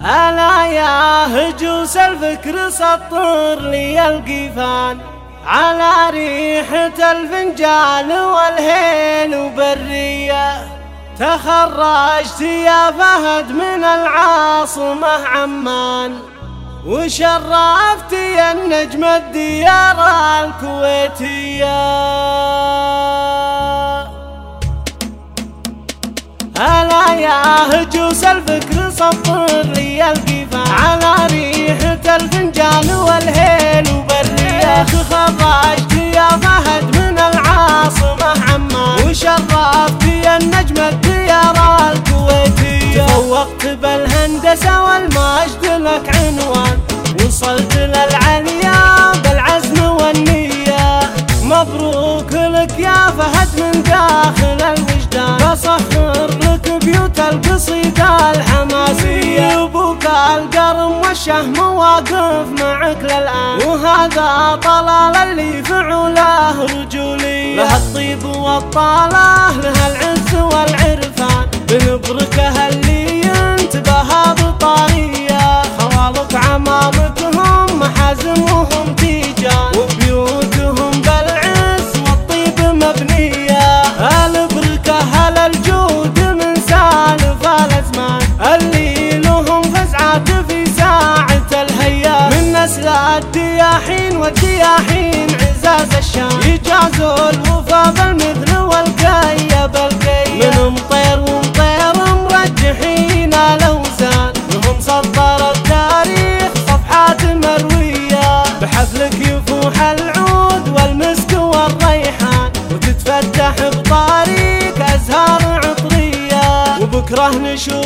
ألا يا هجوس الفكر سطر لي القيفان على ريحة الفنجان والهيل وبرية. تخرجت يا فهد من العاصمة عمان وشرفت يا النجم الديار الكويتية. ألا يا هجوس الفكر سطر لي القيفان على ريحة الفنجان والهيل وبرية. تخرجت يا فهد من العاصمة عمان وشرفت يا النجم الديار الكويتية. تفوقت بالهندسة والمجد لك عنوان وصلت للعليا بالعزم والنية. مبروك لك يا فهد من داخل الوجدان. بسخر لك بيوت القصيدة الحماسية. أبوك القرم والشهم واقف معك للآن وهذا طلال اللي فعله رجولية. له الطيب والطالة له العز والعرفان بنبركه اللي ينتبه بطارية. خوالك عمامتهم محازم وهم تيجان وبيوتهم بالعز والطيب مبنية. البركة للجود من سالف الأزمان اللي لهم فزعات في ساعة الهيام. من نسل الدياحين والدياحين عزاز الشام يجازوا الوفا بالمثل والقية بالقية. من مطير ومطير مرجحين الأوزان لهم سطر التاريخ صفحات مروية. بحفلك يفوح العود والمسك والريحان وتتفتح بطريق أزهار عطرية. وبكره نشوف